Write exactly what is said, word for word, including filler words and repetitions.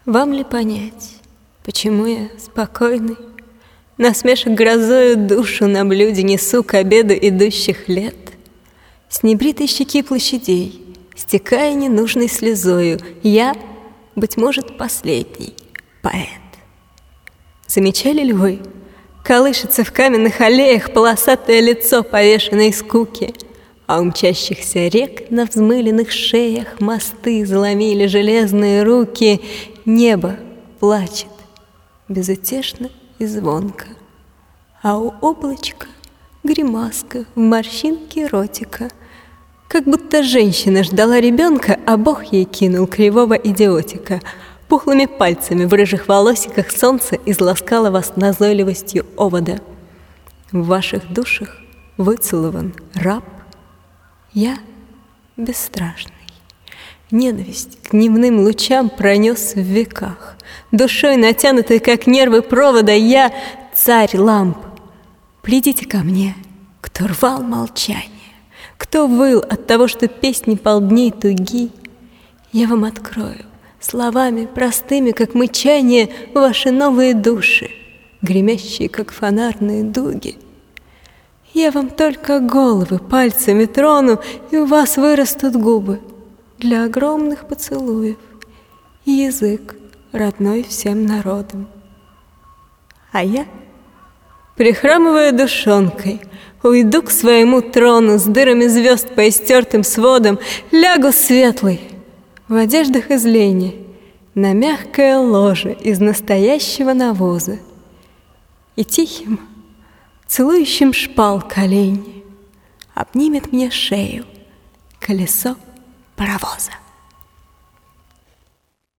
Вам ли понять, почему я спокойный, насмешек грозою душу на блюде несу к обеду идущих лет? С небритой щеки площадей, стекая ненужной слезою, я, быть может, последний поэт. Замечали ли вы, колышется в каменных аллеях полосатое лицо повешенной скуки, а у мчащихся рек на взмыленных шеях мосты заломили железные руки, небо плачет безутешно и звонко, а у облачка гримаска в морщинке ротика, как будто женщина ждала ребенка, а Бог ей кинул кривого идиотика. Пухлыми пальцами в рыжих волосиках солнце изласкало вас назойливостью овода. В ваших душах выцелован раб, я бесстрашный. Ненависть к дневным лучам пронес в веках. Душой натянутой, как нервы провода, я царь ламп. Придите ко мне, кто рвал молчание, кто выл от того, что песни полдней туги. Я вам открою словами простыми, как мычание, ваши новые души, гремящие, как фонарные дуги. Я вам только головы пальцами трону, и у вас вырастут губы для огромных поцелуев и язык, родной всем народам. А я, прихрамывая душонкой, уйду к своему трону с дырами звезд по истертым сводам, лягу светлый в одеждах из лени на мягкое ложе из настоящего навоза и тихим, целующим шпал колени обнимет мне шею колесо паровоза.